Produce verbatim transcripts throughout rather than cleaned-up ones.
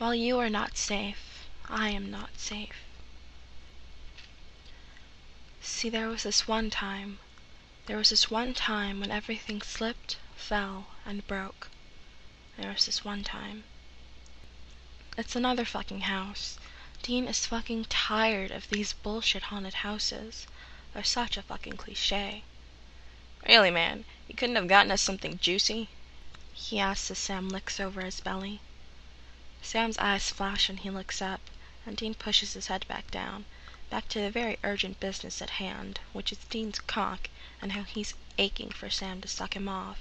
While you are not safe, I am not safe. See, there was this one time, there was this one time when everything slipped, fell, and broke. There was this one time. It's another fucking house. Dean is fucking tired of these bullshit haunted houses. They're such a fucking cliche. Really, man, you couldn't have gotten us something juicy? He asks as Sam licks over his belly. Sam's eyes flash and he looks up, and Dean pushes his head back down, back to the very urgent business at hand, which is Dean's cock and how he's aching for Sam to suck him off.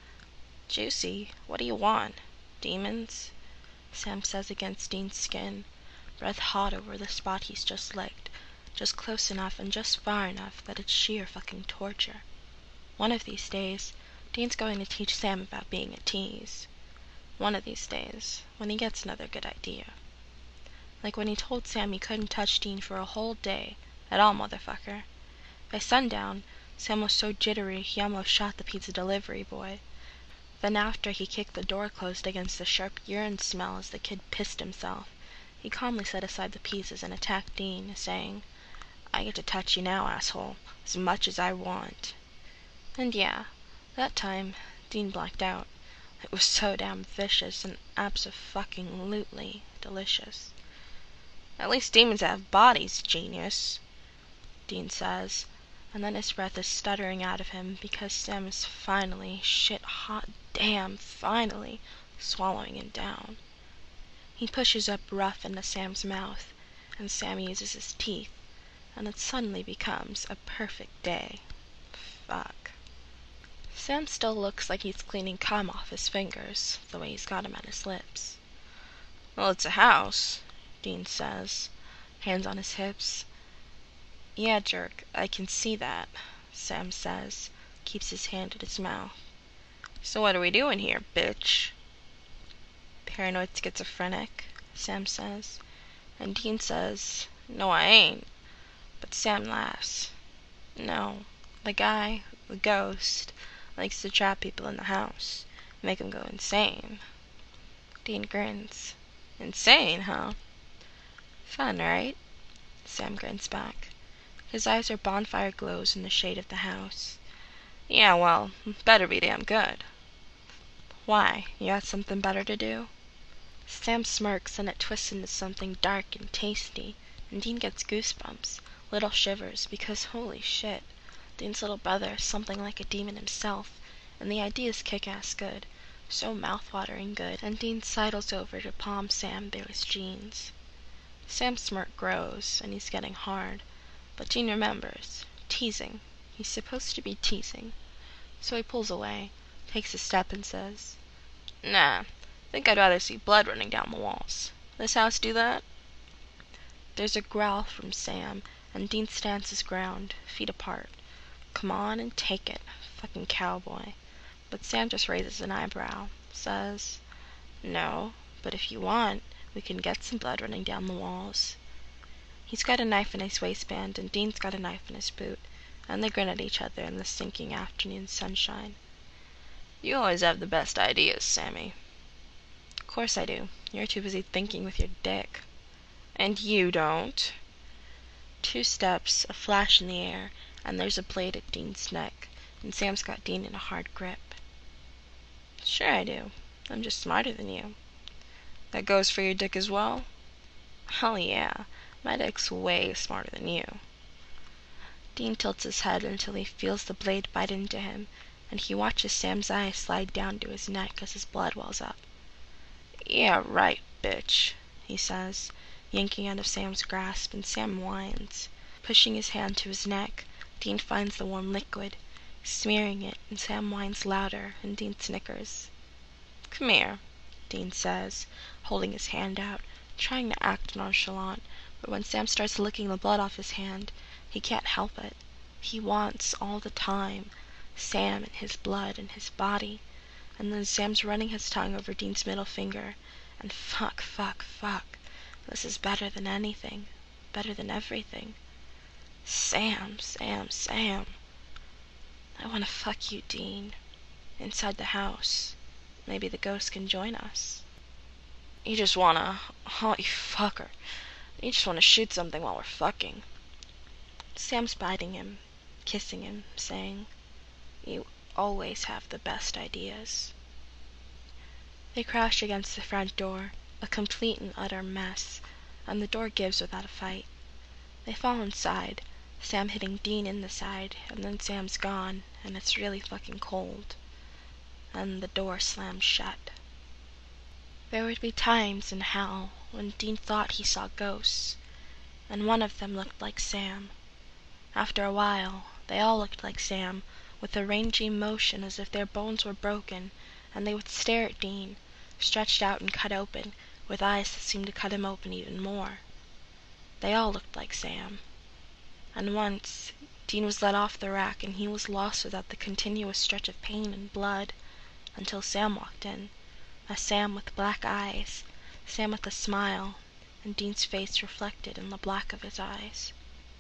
Juicy? What do you want? Demons? Sam says against Dean's skin, breath hot over the spot he's just licked, just close enough and just far enough that it's sheer fucking torture. One of these days, Dean's going to teach Sam about being a tease. One of these days, when he gets another good idea. Like when he told Sam he couldn't touch Dean for a whole day, at all, motherfucker. By sundown, Sam was so jittery he almost shot the pizza delivery boy. Then after he kicked the door closed against the sharp urine smell as the kid pissed himself, he calmly set aside the pizzas and attacked Dean, saying, "I get to touch you now, asshole, as much as I want." And yeah, that time, Dean blacked out. It was so damn vicious and abso-fucking-lutely delicious. At least demons have bodies, genius, Dean says, and then his breath is stuttering out of him because Sam is finally, shit hot damn finally, swallowing him down. He pushes up rough into Sam's mouth, and Sam uses his teeth, and it suddenly becomes a perfect day. Fuck. Sam still looks like he's cleaning cum off his fingers, the way he's got him at his lips. Well, it's a house, Dean says, hands on his hips. Yeah, jerk, I can see that, Sam says, keeps his hand at his mouth. So what are we doing here, bitch? Paranoid schizophrenic, Sam says, and Dean says, No, I ain't. But Sam laughs. No, the guy, the ghost, likes to trap people in the house, make them go insane. Dean grins. Insane, huh? Fun, right? Sam grins back. His eyes are bonfire glows in the shade of the house. Yeah, well, better be damn good. Why? You got something better to do? Sam smirks and it twists into something dark and tasty, and Dean gets goosebumps, little shivers, because holy shit, Dean's little brother is something like a demon himself, and the idea's kick-ass good, so mouth-watering good, and Dean sidles over to palm Sam through his jeans. Sam's smirk grows, and he's getting hard, but Dean remembers, teasing, he's supposed to be teasing, so he pulls away, takes a step and says, Nah, think I'd rather see blood running down the walls. This house do that? There's a growl from Sam, and Dean stands his ground, feet apart. Come on and take it, fucking cowboy. But Sam just raises an eyebrow, says, No, but if you want, we can get some blood running down the walls. He's got a knife in his waistband, and Dean's got a knife in his boot, and they grin at each other in the sinking afternoon sunshine. You always have the best ideas, Sammy. Of course I do. You're too busy thinking with your dick. And you don't. Two steps, a flash in the air, and there's a blade at Dean's neck, and Sam's got Dean in a hard grip. Sure I do. I'm just smarter than you. That goes for your dick as well? Hell yeah. My dick's way smarter than you. Dean tilts his head until he feels the blade bite into him, and he watches Sam's eyes slide down to his neck as his blood wells up. Yeah, right, bitch, he says, yanking out of Sam's grasp, and Sam whines. Pushing his hand to his neck, Dean finds the warm liquid, smearing it, and Sam whines louder, and Dean snickers. Come here, Dean says, holding his hand out, trying to act nonchalant, but when Sam starts licking the blood off his hand, he can't help it. He wants, all the time, Sam and his blood and his body, and then Sam's running his tongue over Dean's middle finger, and fuck, fuck, fuck, this is better than anything, better than everything. Sam, Sam, Sam. I want to fuck you, Dean, inside the house. Maybe the ghost can join us. You just wanna... Oh, you fucker. You just wanna shoot something while we're fucking. Sam's biting him, kissing him, saying, "You always have the best ideas." They crash against the front door, a complete and utter mess, and the door gives without a fight. They fall inside, Sam hitting Dean in the side, and then Sam's gone, and it's really fucking cold. And the door slams shut. There would be times in hell when Dean thought he saw ghosts, and one of them looked like Sam. After a while, they all looked like Sam, with a rangy motion as if their bones were broken, and they would stare at Dean, stretched out and cut open, with eyes that seemed to cut him open even more. They all looked like Sam. And once, Dean was let off the rack, and he was lost without the continuous stretch of pain and blood, until Sam walked in, a Sam with black eyes, Sam with a smile, and Dean's face reflected in the black of his eyes.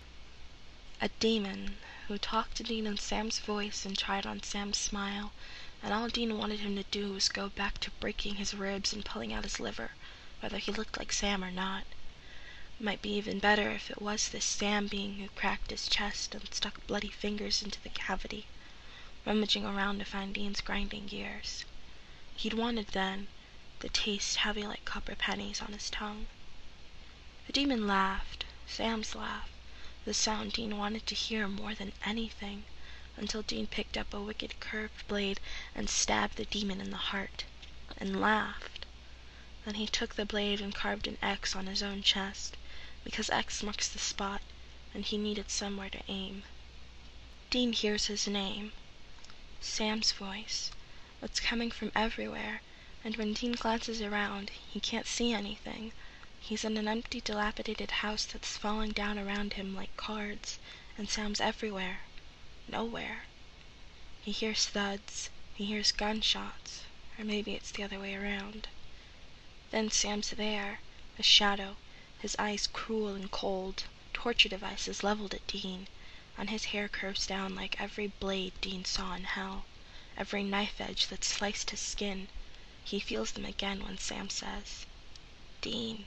A demon who talked to Dean in Sam's voice and tried on Sam's smile, and all Dean wanted him to do was go back to breaking his ribs and pulling out his liver, whether he looked like Sam or not. It might be even better if it was this Sam being who cracked his chest and stuck bloody fingers into the cavity, rummaging around to find Dean's grinding gears. He'd wanted then the taste heavy like copper pennies on his tongue. The demon laughed, Sam's laugh, the sound Dean wanted to hear more than anything, until Dean picked up a wicked curved blade and stabbed the demon in the heart, and laughed. Then he took the blade and carved an X on his own chest, because X marks the spot, and he needed somewhere to aim. Dean hears his name, Sam's voice. It's coming from everywhere, and when Dean glances around, he can't see anything. He's in an empty, dilapidated house that's falling down around him like cards, and Sam's everywhere. Nowhere. He hears thuds, he hears gunshots, or maybe it's the other way around. Then Sam's there, a shadow, his eyes cruel and cold, torture devices leveled at Dean, and his hair curves down like every blade Dean saw in hell, every knife edge that sliced his skin. He feels them again when Sam says, "Dean."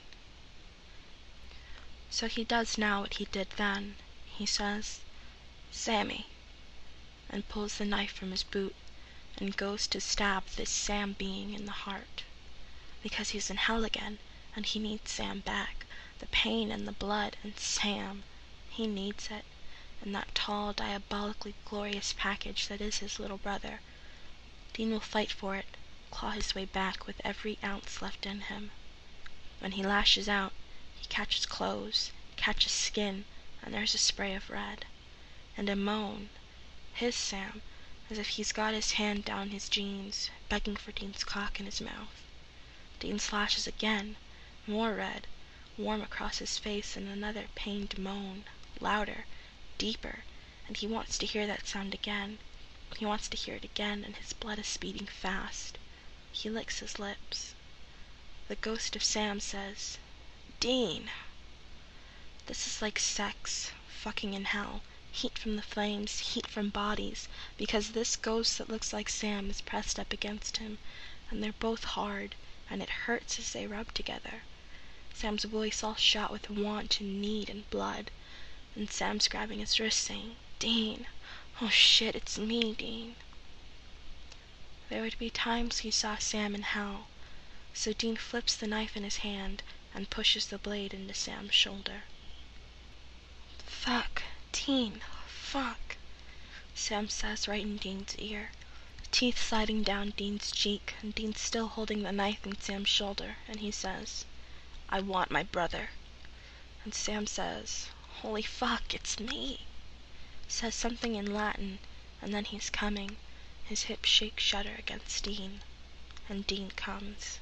So he does now what he did then. He says, "Sammy," and pulls the knife from his boot and goes to stab this Sam being in the heart. Because he's in hell again, and he needs Sam back, the pain and the blood and Sam. He needs it, and that tall, diabolically glorious package that is his little brother. Dean will fight for it, claw his way back with every ounce left in him. When he lashes out, he catches clothes, catches skin, and there's a spray of red. And a moan, his Sam, as if he's got his hand down his jeans, begging for Dean's cock in his mouth. Dean slashes again, more red, warm across his face, and another pained moan, louder, deeper, and he wants to hear that sound again. He wants to hear it again, and his blood is speeding fast. He licks his lips. The ghost of Sam says, "Dean." This is like sex, fucking in hell, heat from the flames, heat from bodies, because this ghost that looks like Sam is pressed up against him, and they're both hard, and it hurts as they rub together. Sam's voice all shot with want and need and blood, and Sam's grabbing his wrist saying, "Dean, oh shit, it's me, Dean." There would be times he saw Sam in hell, so Dean flips the knife in his hand and pushes the blade into Sam's shoulder. "Fuck, Dean, fuck," Sam says right in Dean's ear, teeth sliding down Dean's cheek, and Dean's still holding the knife in Sam's shoulder, and he says, "I want my brother." And Sam says, "Holy fuck, it's me," says something in Latin, and then he's coming. His hips shake shudder against Dean, and Dean comes.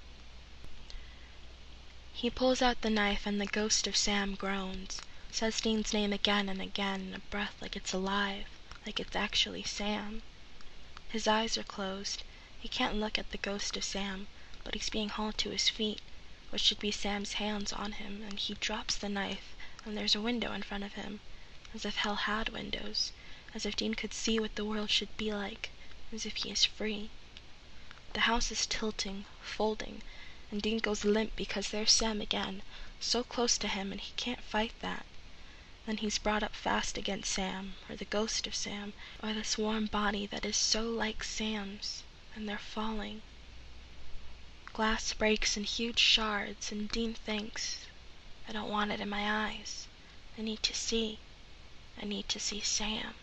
He pulls out the knife, and the ghost of Sam groans, says Dean's name again and again in a breath like it's alive, like it's actually Sam. His eyes are closed. He can't look at the ghost of Sam, but he's being hauled to his feet, which should be Sam's hands on him, and he drops the knife, and there's a window in front of him, as if hell had windows, as if Dean could see what the world should be like, as if he is free. The house is tilting, folding, and Dean goes limp because there's Sam again, so close to him, and he can't fight that. Then he's brought up fast against Sam, or the ghost of Sam, or this warm body that is so like Sam's, and they're falling. Glass breaks in huge shards, and Dean thinks, I don't want it in my eyes. I need to see. I need to see Sam.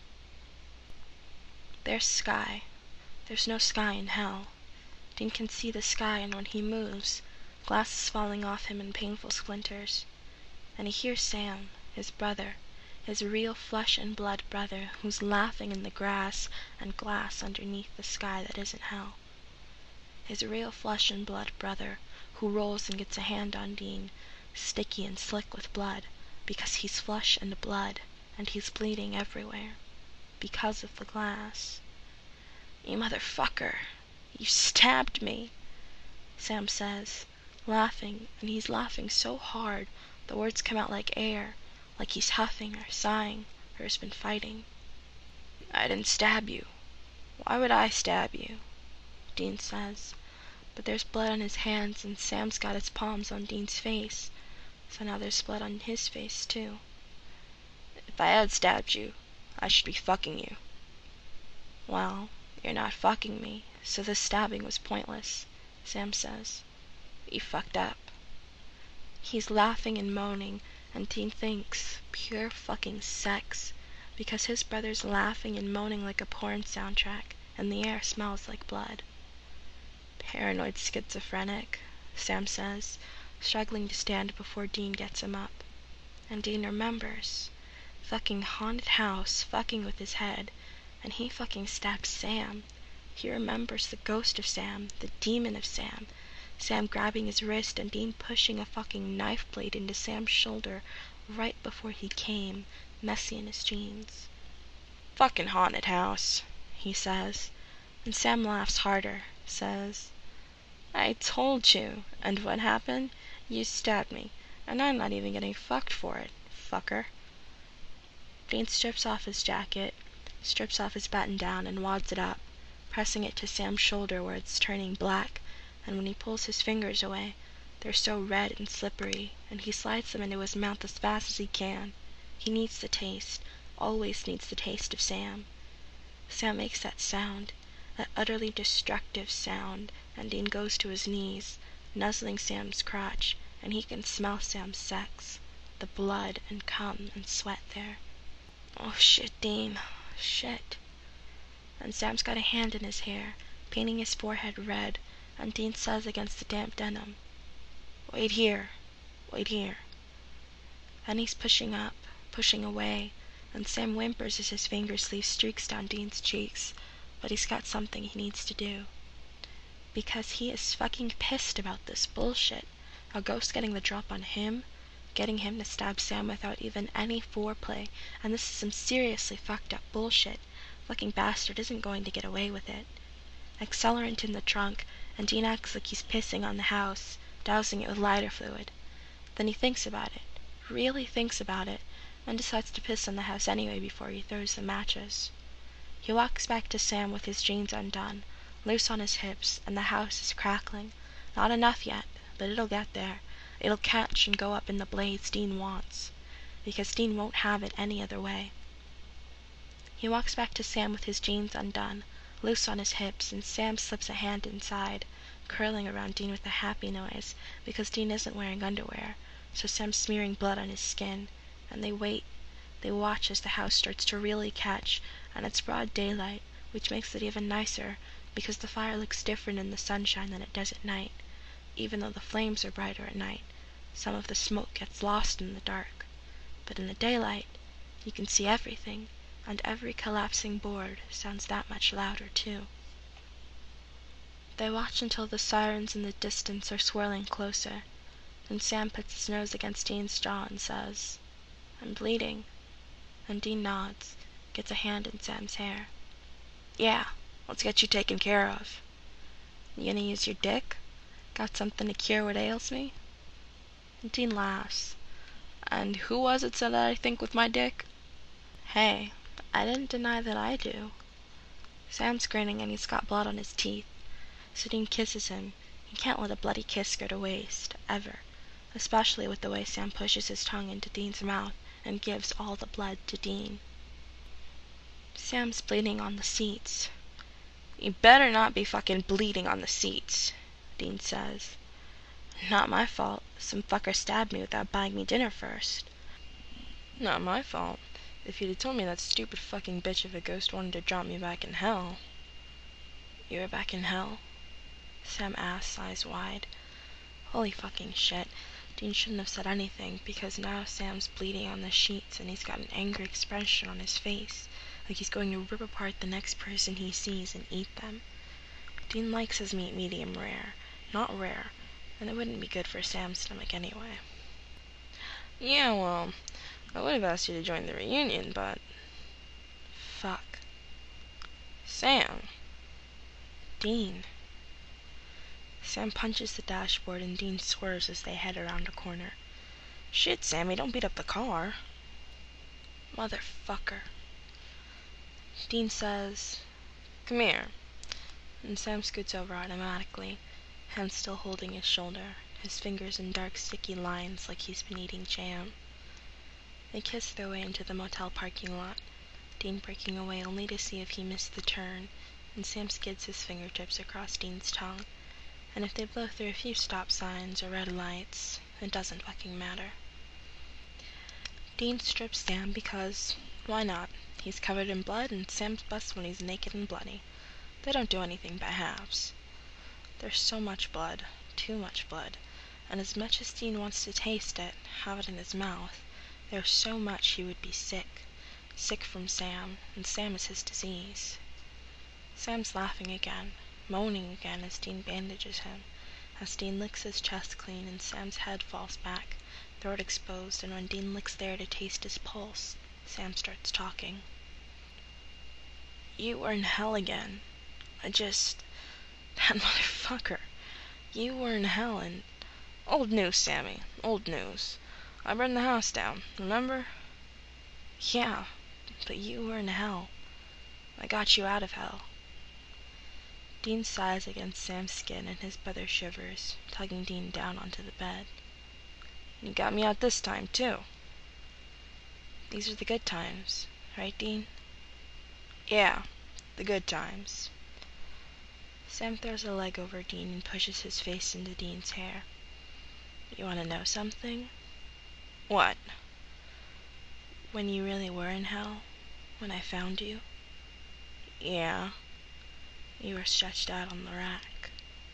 There's sky. There's no sky in hell. Dean can see the sky, and when he moves, glass is falling off him in painful splinters. And he hears Sam, his brother, his real flesh and blood brother, who's laughing in the grass and glass underneath the sky that isn't hell. His real flesh and blood brother, who rolls and gets a hand on Dean, sticky and slick with blood, because he's flesh and blood, and he's bleeding everywhere, because of the glass. You motherfucker! You stabbed me! Sam says, laughing, and he's laughing so hard the words come out like air, like he's huffing or sighing, or has been fighting. I didn't stab you. Why would I stab you? Dean says, but there's blood on his hands, and Sam's got his palms on Dean's face, so now there's blood on his face too. If I had stabbed you, I should be fucking you. Well, you're not fucking me, so this stabbing was pointless, Sam says. You fucked up. He's laughing and moaning, and Dean thinks pure fucking sex, because his brother's laughing and moaning like a porn soundtrack, and the air smells like blood. Paranoid schizophrenic, Sam says, struggling to stand before Dean gets him up. And Dean remembers. Fucking haunted house, fucking with his head, and he fucking stabbed Sam. He remembers the ghost of Sam, the demon of Sam, Sam grabbing his wrist and Dean pushing a fucking knife blade into Sam's shoulder right before he came, messy in his jeans. Fucking haunted house, he says, and Sam laughs harder, says, I told you, and what happened? You stabbed me, and I'm not even getting fucked for it, fucker. Dean strips off his jacket, strips off his button-down and wads it up, pressing it to Sam's shoulder where it's turning black, and when he pulls his fingers away, they're so red and slippery, and he slides them into his mouth as fast as he can. He needs the taste, always needs the taste of Sam. Sam makes that sound, that utterly destructive sound, and Dean goes to his knees, nuzzling Sam's crotch, and he can smell Sam's sex, the blood and cum and sweat there. Oh shit, Dean, shit. And Sam's got a hand in his hair, painting his forehead red, and Dean says against the damp denim, Wait here, wait here. Then he's pushing up, pushing away, and Sam whimpers as his fingers leave streaks down Dean's cheeks, but he's got something he needs to do. Because he is fucking pissed about this bullshit, a ghost getting the drop on him, getting him to stab Sam without even any foreplay, and this is some seriously fucked up bullshit. Fucking bastard isn't going to get away with it. Accelerant in the trunk, and Dean acts like he's pissing on the house, dousing it with lighter fluid. Then he thinks about it, really thinks about it, and decides to piss on the house anyway before he throws the matches. He walks back to Sam with his jeans undone, loose on his hips, and the house is crackling. Not enough yet, but it'll get there. It'll catch and go up in the blaze Dean wants, because Dean won't have it any other way. He walks back to Sam with his jeans undone, loose on his hips, and Sam slips a hand inside, curling around Dean with a happy noise, because Dean isn't wearing underwear, so Sam's smearing blood on his skin, and they wait. They watch as the house starts to really catch, and it's broad daylight, which makes it even nicer, because the fire looks different in the sunshine than it does at night. Even though the flames are brighter at night, some of the smoke gets lost in the dark. But in the daylight, you can see everything, and every collapsing board sounds that much louder too. They watch until the sirens in the distance are swirling closer, and Sam puts his nose against Dean's jaw and says, I'm bleeding. And Dean nods, gets a hand in Sam's hair. Yeah, let's get you taken care of. You gonna use your dick? Got something to cure what ails me? And Dean laughs. And who was it said that I think with my dick? Hey, I didn't deny that I do. Sam's grinning and he's got blood on his teeth. So Dean kisses him. You can't let a bloody kiss go to waste, ever. Especially with the way Sam pushes his tongue into Dean's mouth and gives all the blood to Dean. Sam's bleeding on the seats. You better not be fucking bleeding on the seats, Dean says. Not my fault. Some fucker stabbed me without buying me dinner first. Not my fault. If you'd have told me that stupid fucking bitch of a ghost wanted to drop me back in hell. You were back in hell? Sam asks, eyes wide. Holy fucking shit. Dean shouldn't have said anything, because now Sam's bleeding on the sheets and he's got an angry expression on his face, like he's going to rip apart the next person he sees and eat them. Dean likes his meat medium rare, not rare, and it wouldn't be good for Sam's stomach anyway. Yeah, well, I would have asked you to join the reunion, but... Fuck. Sam. Dean. Sam punches the dashboard and Dean swerves as they head around a corner. Shit, Sammy, don't beat up the car. Motherfucker. Dean says, "Come here." And Sam scoots over automatically, hands still holding his shoulder, his fingers in dark sticky lines like he's been eating jam. They kiss their way into the motel parking lot, Dean breaking away only to see if he missed the turn, and Sam skids his fingertips across Dean's tongue. And if they blow through a few stop signs or red lights, it doesn't fucking matter. Dean strips Sam because, why not? He's covered in blood and Sam's best when he's naked and bloody. They don't do anything by halves. There's so much blood, too much blood, and as much as Dean wants to taste it, have it in his mouth, there's so much he would be sick. Sick from Sam, and Sam is his disease. Sam's laughing again, moaning again as Dean bandages him, as Dean licks his chest clean and Sam's head falls back, throat exposed, and when Dean licks there to taste his pulse, Sam starts talking. You were in hell again. I just... That motherfucker. You were in hell and... Old news, Sammy. Old news. I burned the house down, remember? Yeah, but you were in hell. I got you out of hell. Dean sighs against Sam's skin and his brother shivers, tugging Dean down onto the bed. You got me out this time, too. These are the good times, right, Dean? Yeah, the good times. Sam throws a leg over Dean and pushes his face into Dean's hair. You want to know something? What? When you really were in hell, when I found you? Yeah. You were stretched out on the rack.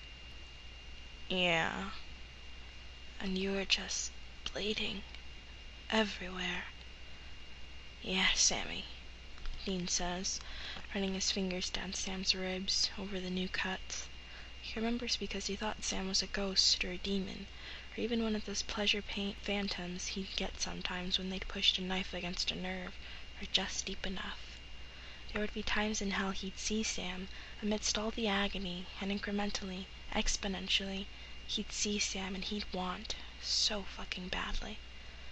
Yeah. And you were just bleeding everywhere. Yeah, Sammy, Dean says, running his fingers down Sam's ribs, over the new cuts. He remembers because he thought Sam was a ghost or a demon, or even one of those pleasure paint phantoms he'd get sometimes when they'd pushed a knife against a nerve, or just deep enough. There would be times in hell he'd see Sam, amidst all the agony, and incrementally, exponentially, he'd see Sam and he'd want, so fucking badly.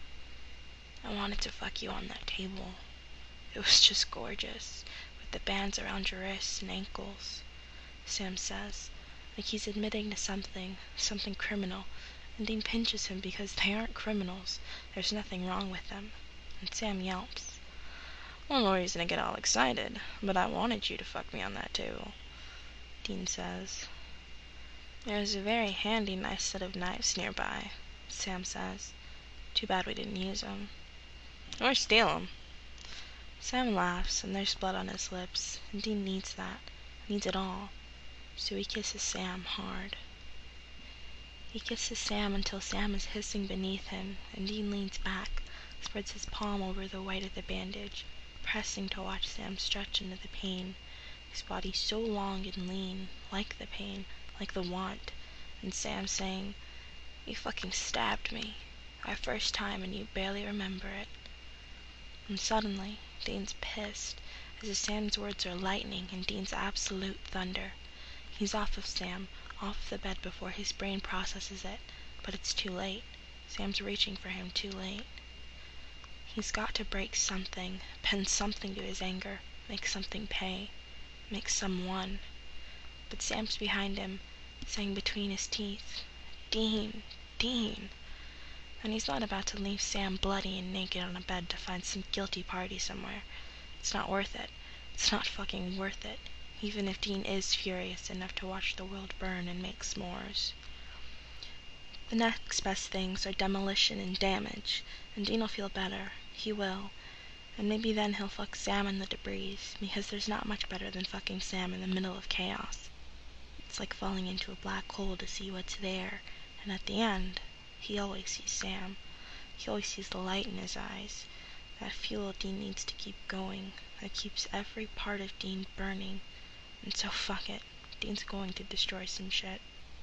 I wanted to fuck you on that table. It was just gorgeous, with the bands around your wrists and ankles, Sam says, like he's admitting to something, something criminal, and Dean pinches him because they aren't criminals, there's nothing wrong with them, and Sam yelps. One more reason to get all excited, but I wanted you to fuck me on that table, Dean says. There's a very handy nice set of knives nearby, Sam says. Too bad we didn't use them. Or steal them. Sam laughs, and there's blood on his lips, and Dean needs that, needs it all, so he kisses Sam hard. He kisses Sam until Sam is hissing beneath him, and Dean leans back, spreads his palm over the white of the bandage, pressing to watch Sam stretch into the pain, his body so long and lean, like the pain, like the want, and Sam saying, You fucking stabbed me, our first time and you barely remember it. And suddenly, Dean's pissed, as if Sam's words are lightning and Dean's absolute thunder. He's off of Sam, off the bed before his brain processes it, but it's too late. Sam's reaching for him too late. He's got to break something, pin something to his anger, make something pay, make someone. But Sam's behind him, saying between his teeth, "Dean, Dean." And he's not about to leave Sam bloody and naked on a bed to find some guilty party somewhere. It's not worth it. It's not fucking worth it. Even if Dean is furious enough to watch the world burn and make s'mores. The next best things are demolition and damage, and Dean'll feel better. He will. And maybe then he'll fuck Sam in the debris, because there's not much better than fucking Sam in the middle of chaos. It's like falling into a black hole to see what's there, and at the end, he always sees Sam. He always sees the light in his eyes. That fuel Dean needs to keep going, that keeps every part of Dean burning. And so fuck it. Dean's going to destroy some shit.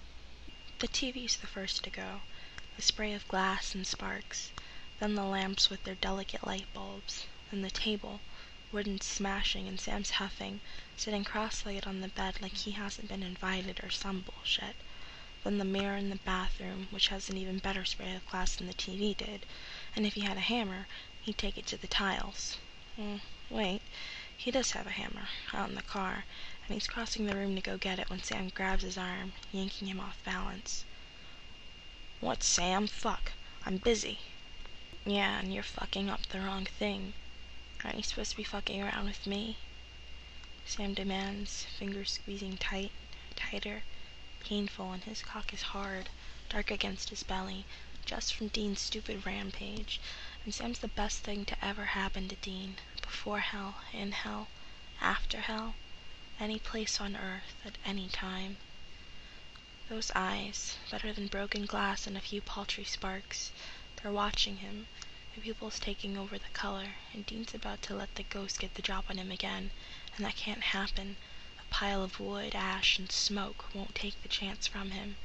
The T V's the first to go. A spray of glass and sparks. Then the lamps with their delicate light bulbs. Then the table, wooden smashing and Sam's huffing, sitting cross-legged on the bed like he hasn't been invited or some bullshit. Then the mirror in the bathroom, which has an even better spray of glass than the T V did, and if he had a hammer, he'd take it to the tiles. Mm, wait, he does have a hammer, out in the car, and he's crossing the room to go get it when Sam grabs his arm, yanking him off balance. "What, Sam? Fuck. I'm busy." "Yeah, and you're fucking up the wrong thing. Aren't you supposed to be fucking around with me?" Sam demands, fingers squeezing tight, tighter, painful, and his cock is hard, dark against his belly, just from Dean's stupid rampage. And Sam's the best thing to ever happen to Dean, before hell, in hell, after hell, any place on earth, at any time. Those eyes, better than broken glass and a few paltry sparks, they're watching him. The pupil's taking over the color, and Dean's about to let the ghost get the drop on him again, and that can't happen. A pile of wood, ash, and smoke won't take the chance from him.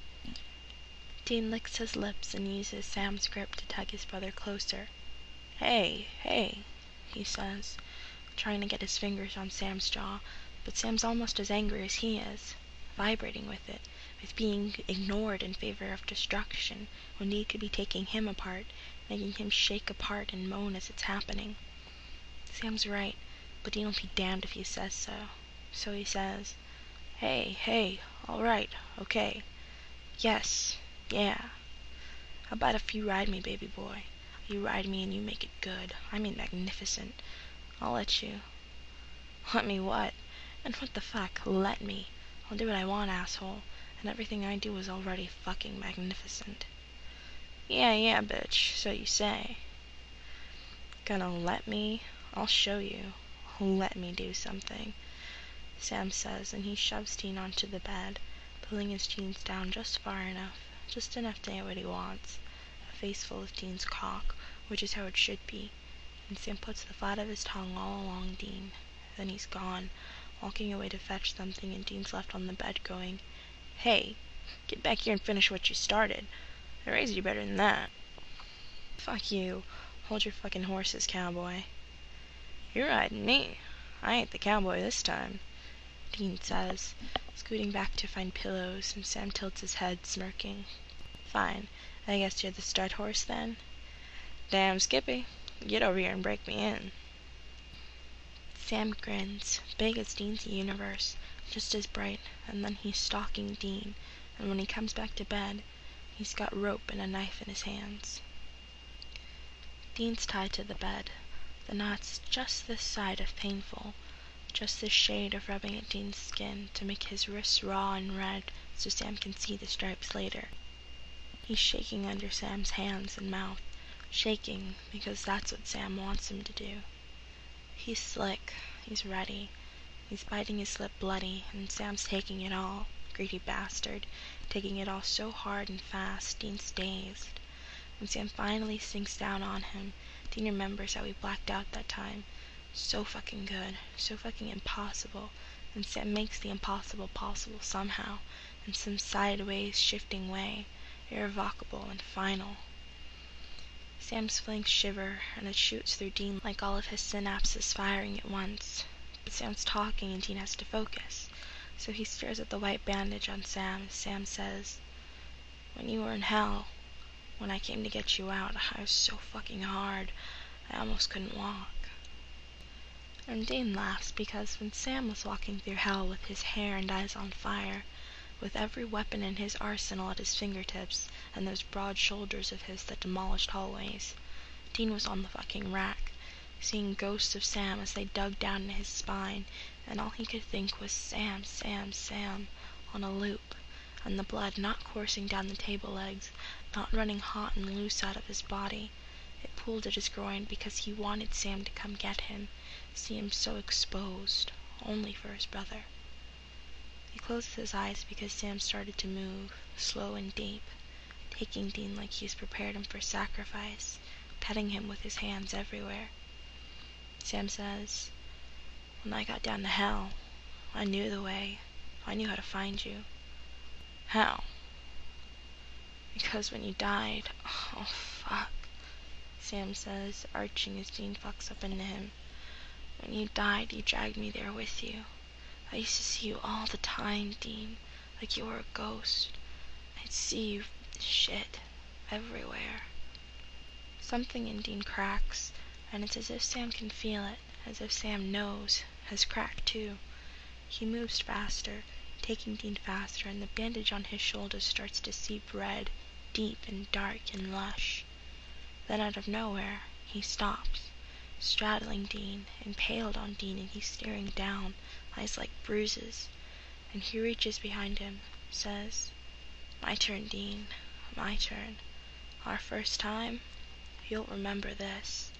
Dean licks his lips and uses Sam's grip to tug his brother closer. "Hey, hey," he says, trying to get his fingers on Sam's jaw, but Sam's almost as angry as he is, vibrating with it, with being ignored in favor of destruction, when Dean could be taking him apart, making him shake apart and moan as it's happening. Sam's right, but Dean'll be damned if he says so. So he says, "Hey, hey, all right, okay. Yes, yeah. How about if you ride me, baby boy? You ride me and you make it good. I mean magnificent. I'll let you." "Let me what? And what the fuck? Let me. I'll do what I want, asshole. And everything I do is already fucking magnificent." "Yeah, yeah, bitch, so you say." "Gonna let me? I'll show you. Let me do something," Sam says, and he shoves Dean onto the bed, pulling his jeans down just far enough, just enough to get what he wants. A face full of Dean's cock, which is how it should be, and Sam puts the flat of his tongue all along Dean. Then he's gone, walking away to fetch something, and Dean's left on the bed going, "Hey, get back here and finish what you started. I raised you better than that." "Fuck you. Hold your fucking horses, cowboy." "You're riding me. I ain't the cowboy this time," Dean says, scooting back to find pillows, and Sam tilts his head, smirking. "Fine. I guess you're the stud horse then?" "Damn Skippy. Get over here and break me in." Sam grins, big as Dean's universe, just as bright, and then he's stalking Dean, and when he comes back to bed, he's got rope and a knife in his hands. Dean's tied to the bed. The knot's just this side of painful, just this shade of rubbing at Dean's skin to make his wrists raw and red so Sam can see the stripes later. He's shaking under Sam's hands and mouth, shaking because that's what Sam wants him to do. He's slick, he's ready, he's biting his lip bloody, and Sam's taking it all, greedy bastard, taking it all so hard and fast, Dean's dazed. When Sam finally sinks down on him, Dean remembers how he blacked out that time. So fucking good, so fucking impossible, and Sam makes the impossible possible somehow, in some sideways, shifting way, irrevocable and final. Sam's flanks shiver, and it shoots through Dean like all of his synapses firing at once. But Sam's talking and Dean has to focus, so he stares at the white bandage on Sam as Sam says, "When you were in hell, when I came to get you out, I was so fucking hard, I almost couldn't walk." And Dean laughs because when Sam was walking through hell with his hair and eyes on fire, With every weapon in his arsenal at his fingertips, and those broad shoulders of his that demolished hallways, Dean was on the fucking rack, seeing ghosts of Sam as they dug down into his spine, and all he could think was Sam, Sam, Sam, on a loop, and the blood not coursing down the table legs, not running hot and loose out of his body. It pooled at his groin because he wanted Sam to come get him, see him so exposed, only for his brother. He closed his eyes because Sam started to move, slow and deep, taking Dean like he's prepared him for sacrifice, petting him with his hands everywhere. Sam says, "When I got down to hell, I knew the way. I knew how to find you." How? "Because when you died, oh fuck," Sam says, arching as Dean fucks up into him. "When you died, you dragged me there with you. I used to see you all the time, Dean, like you were a ghost. I'd see you, shit, everywhere." Something in Dean cracks, and it's as if Sam can feel it, as if Sam knows, has cracked too. He moves faster, taking Dean faster, and the bandage on his shoulders starts to seep red, deep and dark and lush. Then out of nowhere, he stops, straddling Dean, impaled on Dean, and he's staring down, eyes like bruises, and he reaches behind him, says, "My turn, Dean, my turn. Our first time, you'll remember this."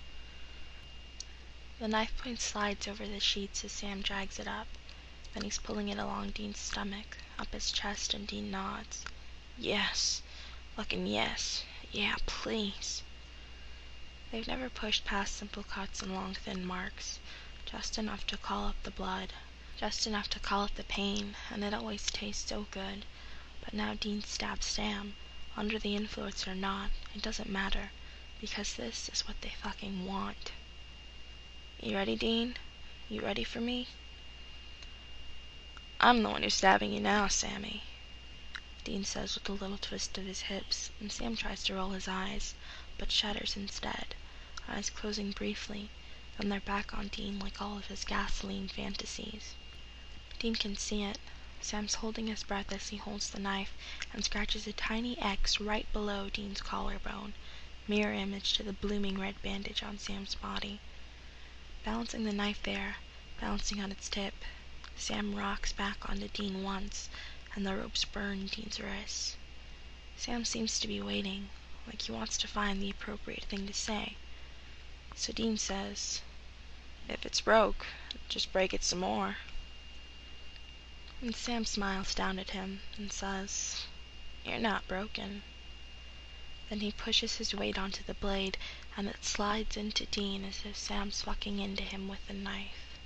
The knife point slides over the sheets as Sam drags it up. Then he's pulling it along Dean's stomach, up his chest, and Dean nods. "Yes, fucking yes, yeah, please." They've never pushed past simple cuts and long thin marks, just enough to call up the blood, just enough to call up the pain, and it always tastes so good. But now Dean stabs Sam, under the influence or not, it doesn't matter, because this is what they fucking want. "You ready, Dean? You ready for me?" "I'm the one who's stabbing you now, Sammy," Dean says with a little twist of his hips, and Sam tries to roll his eyes, but shudders instead, eyes closing briefly, then they're back on Dean like all of his gasoline fantasies. Dean can see it. Sam's holding his breath as he holds the knife and scratches a tiny X right below Dean's collarbone, mirror image to the blooming red bandage on Sam's body. Balancing the knife there, balancing on its tip, Sam rocks back onto Dean once, and the ropes burn Dean's wrists. Sam seems to be waiting, like he wants to find the appropriate thing to say. So Dean says, "If it's broke, just break it some more." And Sam smiles down at him and says, "You're not broken." Then he pushes his weight onto the blade, and it slides into Dean as if Sam's fucking into him with the knife.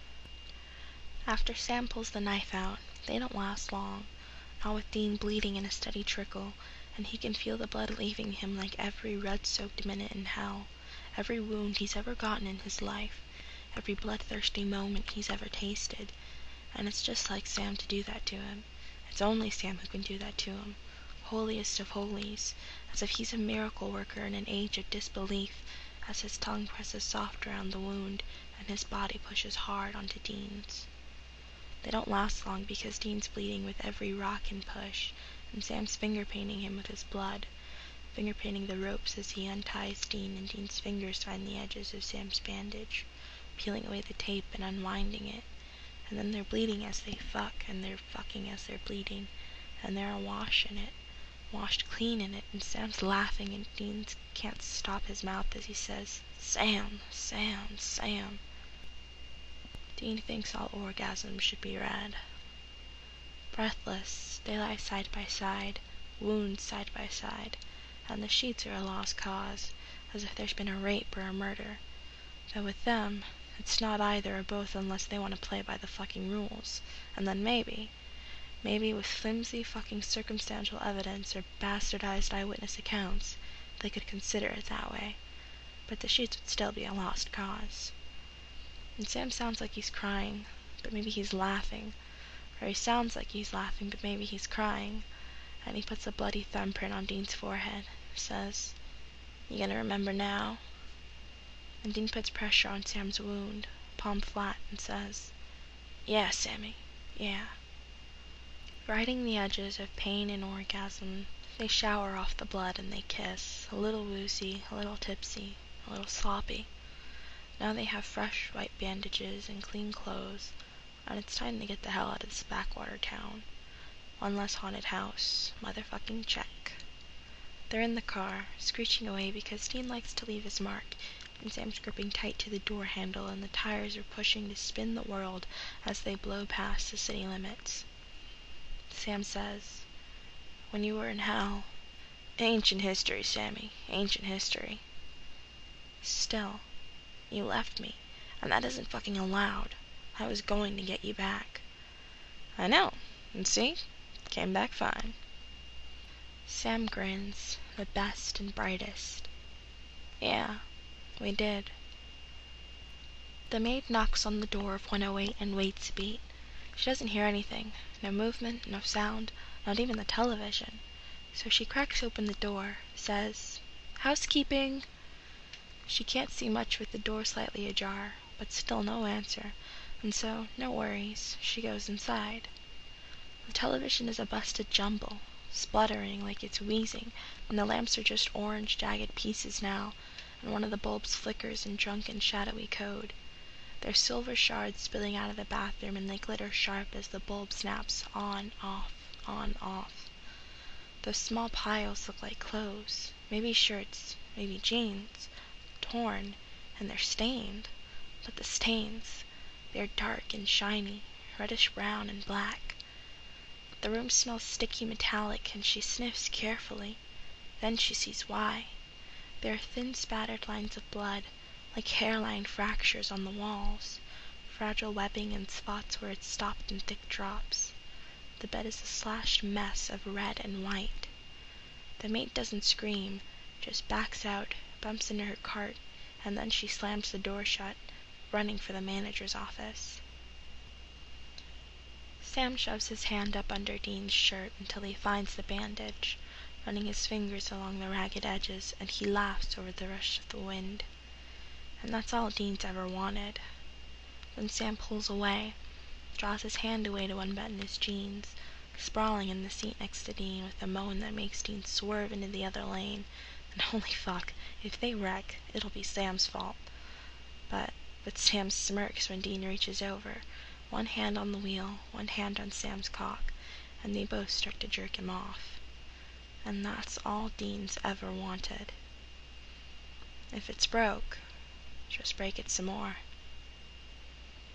After Sam pulls the knife out, they don't last long, not with Dean bleeding in a steady trickle, and he can feel the blood leaving him like every red-soaked minute in hell, every wound he's ever gotten in his life, every bloodthirsty moment he's ever tasted. And it's just like Sam to do that to him. It's only Sam who can do that to him, holiest of holies, as if he's a miracle worker in an age of disbelief, as his tongue presses soft around the wound and his body pushes hard onto Dean's. They don't last long because Dean's bleeding with every rock and push, and Sam's finger painting him with his blood, finger painting the ropes as he unties Dean, and Dean's fingers find the edges of Sam's bandage, peeling away the tape and unwinding it. And then they're bleeding as they fuck, and they're fucking as they're bleeding, and they're awash in it, washed clean in it, and Sam's laughing, and Dean can't stop his mouth as he says, "Sam, Sam, Sam." Dean thinks all orgasms should be red. Breathless, they lie side by side, wounds side by side, and the sheets are a lost cause, as if there's been a rape or a murder. Though with them, it's not either or both unless they want to play by the fucking rules, and then maybe, maybe with flimsy fucking circumstantial evidence or bastardized eyewitness accounts, they could consider it that way. But the sheets would still be a lost cause. And Sam sounds like he's crying, but maybe he's laughing, or he sounds like he's laughing, but maybe he's crying, and he puts a bloody thumbprint on Dean's forehead, says, "You gonna remember now?" And Dean puts pressure on Sam's wound, palm flat, and says, "Yeah, Sammy, yeah." Riding the edges of pain and orgasm, they shower off the blood and they kiss, a little woozy, a little tipsy, a little sloppy. Now they have fresh white bandages and clean clothes, and it's time to get the hell out of this backwater town. One less haunted house. Motherfucking check. They're in the car, screeching away because Dean likes to leave his mark, and Sam's gripping tight to the door handle and the tires are pushing to spin the world as they blow past the city limits. Sam says, "When you were in hell..." "Ancient history, Sammy. Ancient history." "Still, you left me, and that isn't fucking allowed. I was going to get you back." "I know. And see? Came back fine." Sam grins, the best and brightest. "Yeah, we did." The maid knocks on the door of one oh eight and waits a beat. She doesn't hear anything. No movement, no sound, not even the television. So she cracks open the door, says, "Housekeeping." She can't see much with the door slightly ajar, but still no answer, and so, no worries, she goes inside. The television is a busted jumble, spluttering like it's wheezing, and the lamps are just orange, jagged pieces now, and one of the bulbs flickers in drunken, shadowy code. There's silver shards spilling out of the bathroom, and they glitter sharp as the bulb snaps on, off, on, off. Those small piles look like clothes, maybe shirts, maybe jeans, torn, and they're stained. But the stains, they're dark and shiny, reddish brown and black. The room smells sticky metallic, and she sniffs carefully. Then she sees why. There are thin spattered lines of blood, like hairline fractures on the walls, fragile webbing and spots where it's stopped in thick drops. The bed is a slashed mess of red and white. The maid doesn't scream, just backs out, bumps into her cart, and then she slams the door shut, running for the manager's office. Sam shoves his hand up under Dean's shirt until he finds the bandage, running his fingers along the ragged edges, and he laughs over the rush of the wind. And that's all Dean's ever wanted. Then Sam pulls away, draws his hand away to unbutton his jeans, sprawling in the seat next to Dean with a moan that makes Dean swerve into the other lane, and holy fuck, if they wreck, it'll be Sam's fault. But, but Sam smirks when Dean reaches over, one hand on the wheel, one hand on Sam's cock, and they both start to jerk him off. And that's all Dean's ever wanted. If it's broke, just break it some more.